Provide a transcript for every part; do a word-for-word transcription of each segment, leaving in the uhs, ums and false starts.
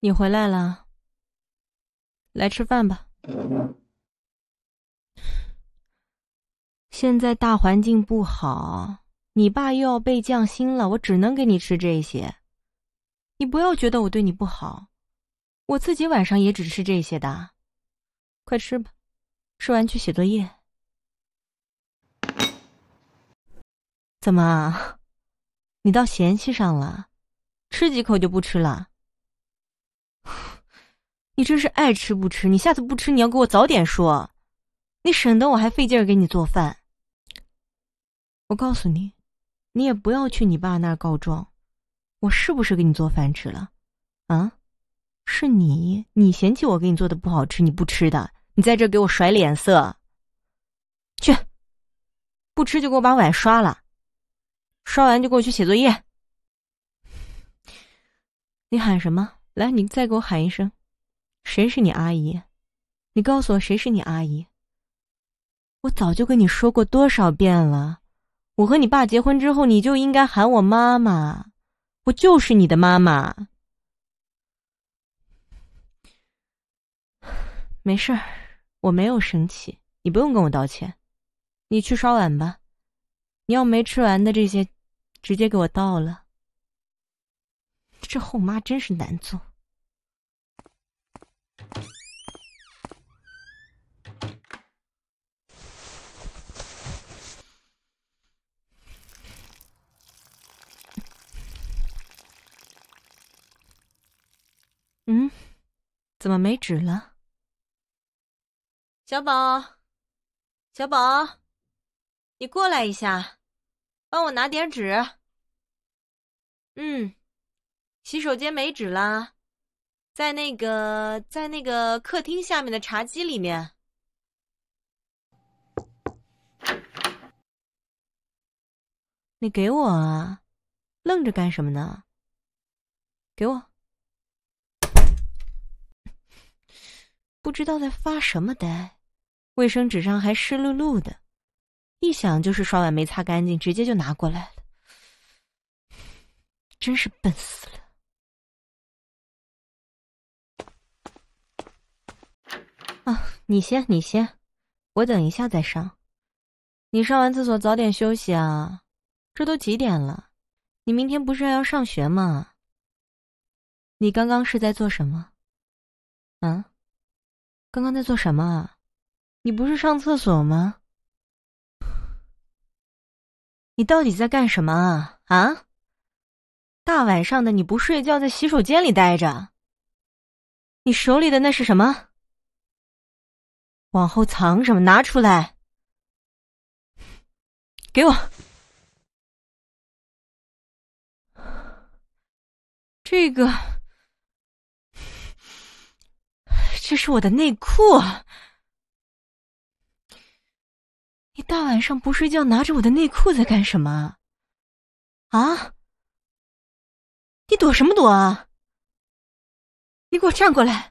你回来了，来吃饭吧。现在大环境不好，你爸又要被降薪了，我只能给你吃这些。你不要觉得我对你不好，我自己晚上也只吃这些的。快吃吧，吃完去写作业。怎么，你倒嫌弃上了？吃几口就不吃了？你真是爱吃不吃，你下次不吃你要给我早点说，你省得我还费劲儿给你做饭。我告诉你，你也不要去你爸那儿告状，我是不是给你做饭吃了？啊？是你，你嫌弃我给你做的不好吃，你不吃的，你在这给我甩脸色。去，不吃就给我把碗刷了，刷完就给我去写作业。你喊什么？来，你再给我喊一声，谁是你阿姨？你告诉我谁是你阿姨？我早就跟你说过多少遍了，我和你爸结婚之后，你就应该喊我妈妈，我就是你的妈妈。没事儿，我没有生气，你不用跟我道歉。你去刷碗吧，你要没吃完的这些，直接给我倒了。这后妈真是难做。嗯，怎么没纸了？小宝，小宝，你过来一下，帮我拿点纸。嗯，洗手间没纸啦，在那个在那个客厅下面的茶几里面。你给我啊，愣着干什么呢？给我。不知道在发什么呆，卫生纸上还湿漉漉的，一想就是刷碗没擦干净，直接就拿过来了。真是笨死了。啊，你先，你先，我等一下再上。你上完厕所早点休息啊，这都几点了？你明天不是还要上学吗？你刚刚是在做什么？啊？刚刚在做什么啊？你不是上厕所吗？你到底在干什么啊？啊？大晚上的你不睡觉，在洗手间里待着。你手里的那是什么？往后藏什么？拿出来！给我！这个，这是我的内裤。你大晚上不睡觉，拿着我的内裤在干什么？啊？你躲什么躲啊？你给我站过来！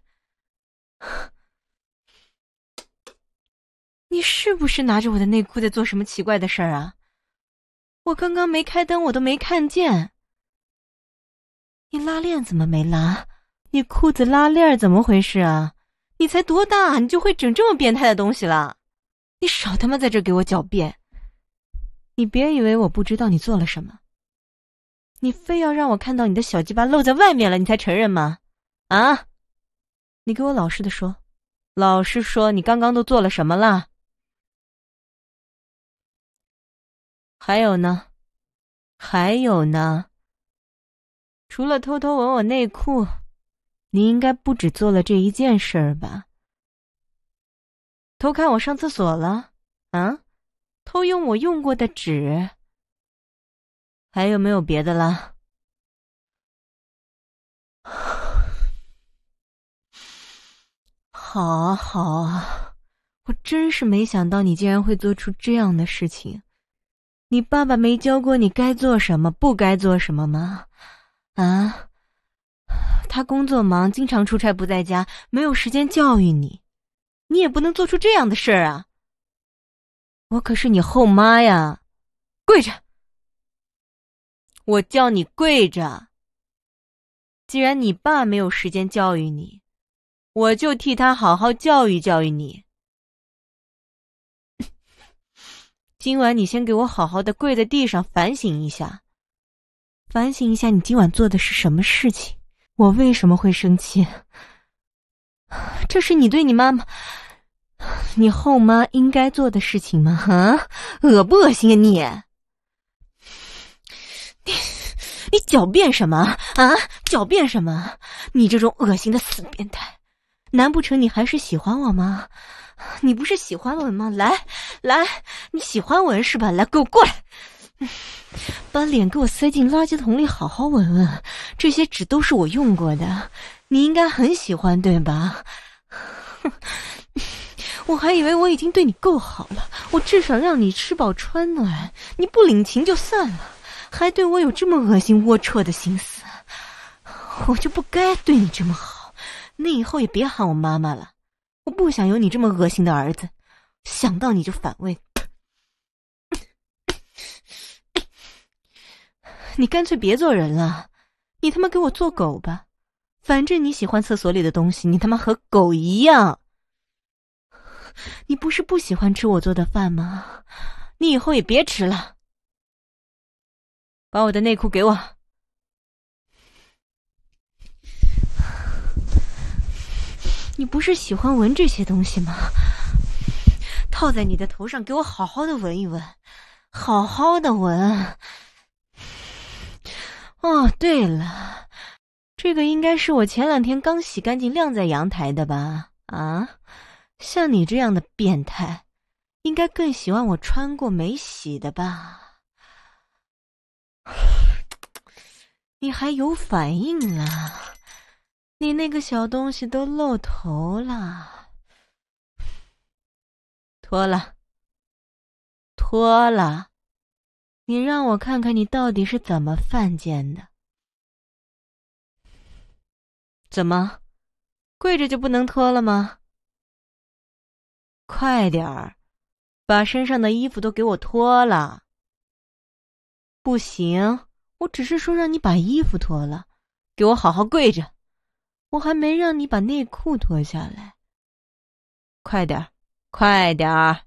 你是不是拿着我的内裤在做什么奇怪的事儿啊？我刚刚没开灯，我都没看见。你拉链怎么没拉？你裤子拉链怎么回事啊？你才多大，你就会整这么变态的东西了？你少他妈在这给我狡辩！你别以为我不知道你做了什么，你非要让我看到你的小鸡巴露在外面了，你才承认吗？啊？你给我老实的说，老实说，你刚刚都做了什么了？还有呢？还有呢？除了偷偷闻我内裤，你应该不止做了这一件事儿吧？偷看我上厕所了？啊？偷用我用过的纸？还有没有别的了？好啊好啊，我真是没想到你竟然会做出这样的事情。你爸爸没教过你该做什么不该做什么吗？啊？他工作忙，经常出差不在家，没有时间教育你，你也不能做出这样的事儿啊！我可是你后妈呀，跪着！我叫你跪着！ 既然你爸没有时间教育你，我就替他好好教育教育你。今晚你先给我好好的跪在地上反省一下，反省一下你今晚做的是什么事情，我为什么会生气？这是你对你妈妈，你后妈应该做的事情吗？啊，恶不恶心啊你？你你狡辩什么啊？狡辩什么？你这种恶心的死变态，难不成你还是喜欢我吗？你不是喜欢我吗？来来，你喜欢闻是吧？来，给我过来，把脸给我塞进垃圾桶里，好好闻闻。这些纸都是我用过的，你应该很喜欢对吧？我还以为我已经对你够好了，我至少让你吃饱穿暖，你不领情就算了，还对我有这么恶心龌龊的心思，我就不该对你这么好。那以后也别喊我妈妈了，我不想有你这么恶心的儿子，想到你就反胃。你干脆别做人了，你他妈给我做狗吧，反正你喜欢厕所里的东西，你他妈和狗一样。你不是不喜欢吃我做的饭吗？你以后也别吃了。把我的内裤给我。你不是喜欢闻这些东西吗？套在你的头上，给我好好的闻一闻，好好的闻。哦，对了，这个应该是我前两天刚洗干净晾在阳台的吧？啊，像你这样的变态，应该更喜欢我穿过没洗的吧？你还有反应了？你那个小东西都露头了，脱了，脱了，你让我看看你到底是怎么犯贱的。怎么，跪着就不能脱了吗？快点儿，把身上的衣服都给我脱了。不行，我只是说让你把衣服脱了，给我好好跪着。我还没让你把内裤脱下来。快点儿，快点儿！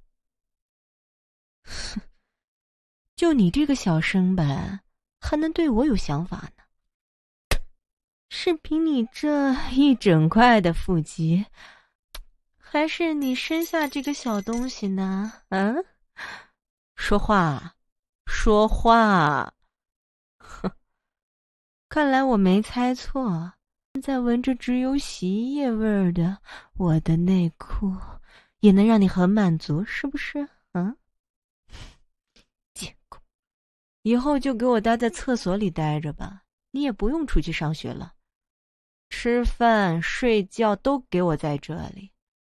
就你这个小生板，还能对我有想法呢？是凭你这一整块的腹肌，还是你生下这个小东西呢？嗯，说话，说话！哼，看来我没猜错。现在闻着只有洗衣液味儿的我的内裤，也能让你很满足，是不是？嗯，贱狗，以后就给我待在厕所里待着吧，你也不用出去上学了，吃饭睡觉都给我在这里。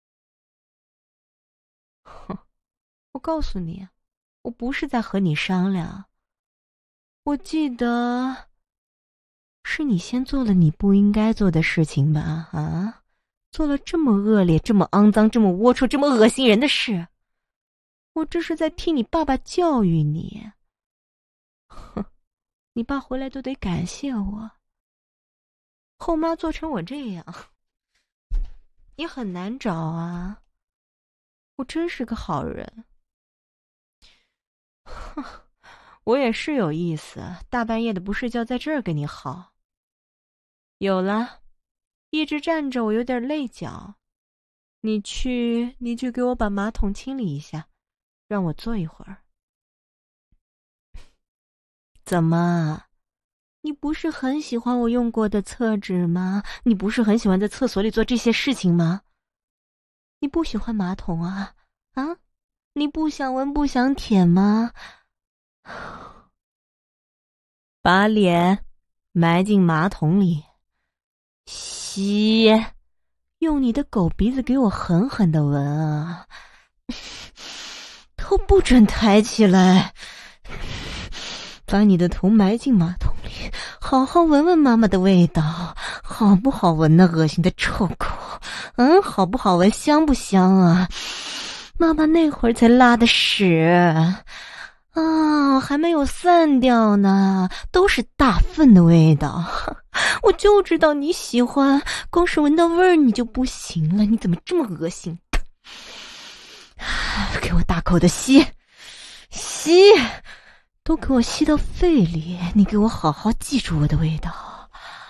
哼，我告诉你，我不是在和你商量，我记得是你先做了你不应该做的事情吧？啊，做了这么恶劣、这么肮脏、这么龌龊、这么恶心人的事，我这是在替你爸爸教育你。哼，你爸回来都得感谢我。后妈做成我这样，也很难找啊。我真是个好人。哼，我也是有意思，大半夜的不睡觉，在这儿跟你耗。有了，一直站着我有点累脚，你去你去给我把马桶清理一下，让我坐一会儿。怎么，你不是很喜欢我用过的厕纸吗？你不是很喜欢在厕所里做这些事情吗？你不喜欢马桶啊？啊，你不想闻不想舔吗？把脸埋进马桶里，吸，用你的狗鼻子给我狠狠的闻啊！头不准抬起来，把你的头埋进马桶里，好好闻闻妈妈的味道，好不好闻呢？恶心的臭狗，嗯，好不好闻？香不香啊？妈妈那会儿才拉的屎啊，还没有散掉呢，都是大粪的味道。我就知道你喜欢，光是闻到味儿你就不行了，你怎么这么恶心？给我大口的吸，吸，都给我吸到肺里，你给我好好记住我的味道。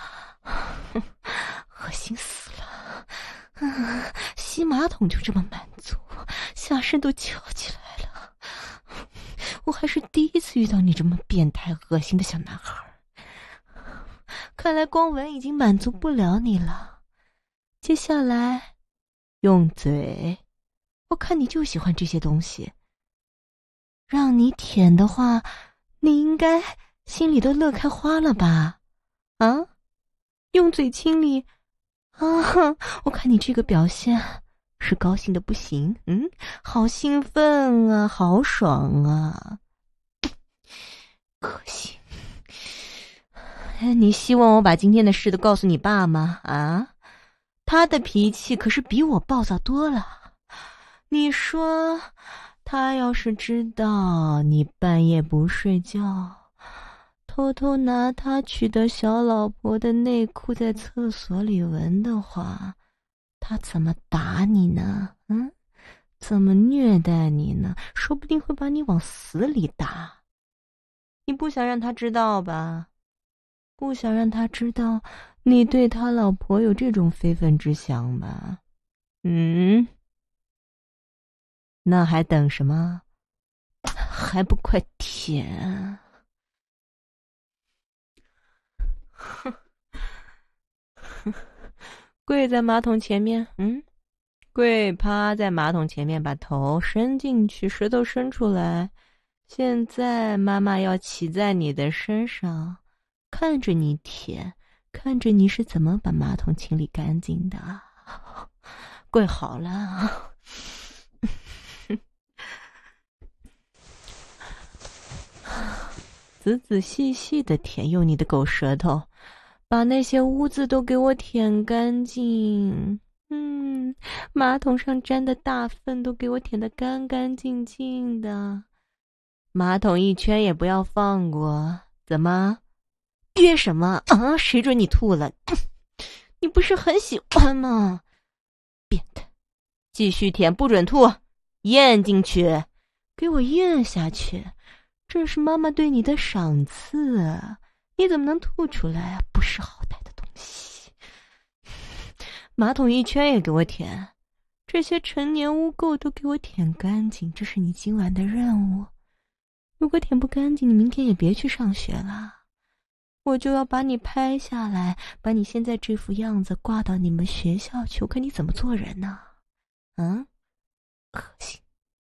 恶心死了！嗯，吸马桶就这么满足，下身都翘起来了。我还是第一次遇到你这么变态恶心的小男孩。看来光闻已经满足不了你了，接下来用嘴，我看你就喜欢这些东西。让你舔的话，你应该心里都乐开花了吧？啊？用嘴亲你啊！我看你这个表现是高兴的不行，嗯，好兴奋啊，好爽啊，恶心！你希望我把今天的事都告诉你爸吗？啊？他的脾气可是比我暴躁多了。你说，他要是知道你半夜不睡觉，偷偷拿他娶的小老婆的内裤在厕所里闻的话，他怎么打你呢？嗯，怎么虐待你呢？说不定会把你往死里打。你不想让他知道吧？不想让他知道你对他老婆有这种非分之想吧？嗯，那还等什么？还不快舔！跪在马桶前面，嗯，跪趴在马桶前面，把头伸进去，舌头伸出来。现在妈妈要骑在你的身上，看着你舔，看着你是怎么把马桶清理干净的。跪好了。仔仔细细的舔，用你的狗舌头把那些污渍都给我舔干净。嗯，马桶上沾的大粪都给我舔得干干净净的，马桶一圈也不要放过。怎么憋什么啊？谁准你吐了？你不是很喜欢吗？变态！继续舔，不准吐，咽进去，给我咽下去，这是妈妈对你的赏赐，你怎么能吐出来啊？不识好歹的东西！马桶一圈也给我舔，这些陈年污垢都给我舔干净，这是你今晚的任务。如果舔不干净，你明天也别去上学了，我就要把你拍下来，把你现在这副样子挂到你们学校去，我看你怎么做人呢？嗯，恶心！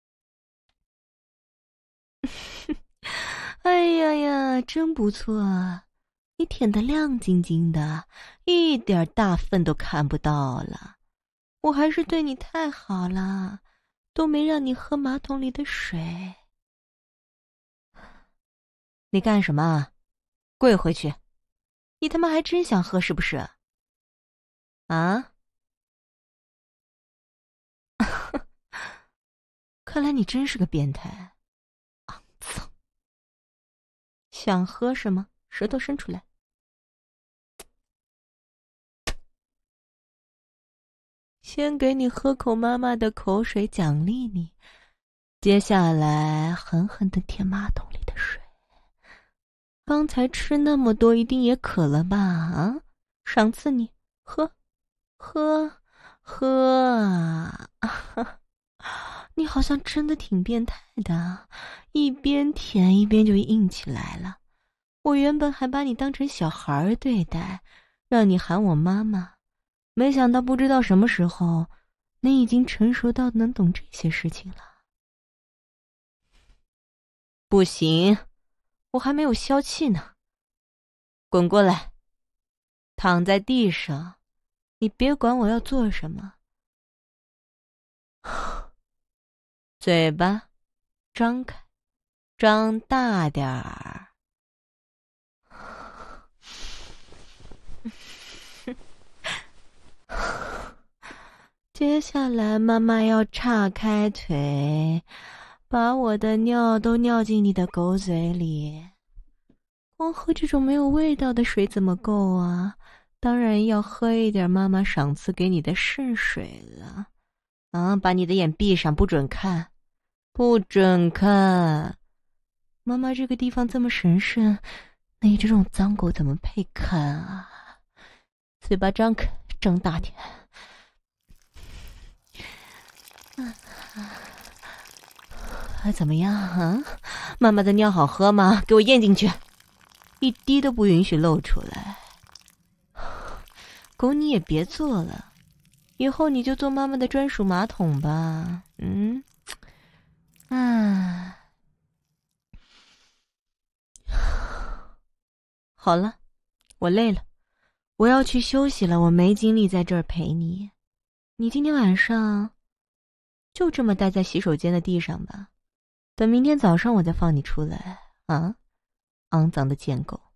哎呀呀，真不错啊！你舔得亮晶晶的，一点大粪都看不到了。我还是对你太好了，都没让你喝马桶里的水。你干什么？跪回去！你他妈还真想喝是不是？啊？看来你真是个变态，肮脏！想喝什么？舌头伸出来。先给你喝口妈妈的口水奖励你，接下来狠狠地舔马桶里的水。刚才吃那么多，一定也渴了吧？啊，赏赐你，喝，喝，喝啊！你好像真的挺变态的，一边舔一边就硬起来了。我原本还把你当成小孩对待，让你喊我妈妈，没想到不知道什么时候，你已经成熟到能懂这些事情了。不行，我还没有消气呢。滚过来，躺在地上，你别管我要做什么。嘴巴张开，张大点儿。接下来妈妈要岔开腿， 把我的尿都尿进你的狗嘴里，光喝这种没有味道的水怎么够啊？当然要喝一点妈妈赏赐给你的圣水了。啊，把你的眼闭上，不准看，不准看。妈妈这个地方这么神圣，你这种脏狗怎么配看啊？嘴巴张开，张大点。啊，怎么样啊？妈妈的尿好喝吗？给我咽进去，一滴都不允许漏出来。狗你也别做了，以后你就做妈妈的专属马桶吧。嗯，啊，好了，我累了，我要去休息了，我没精力在这儿陪你。你今天晚上就这么待在洗手间的地上吧，等明天早上我再放你出来啊，肮脏的贱狗。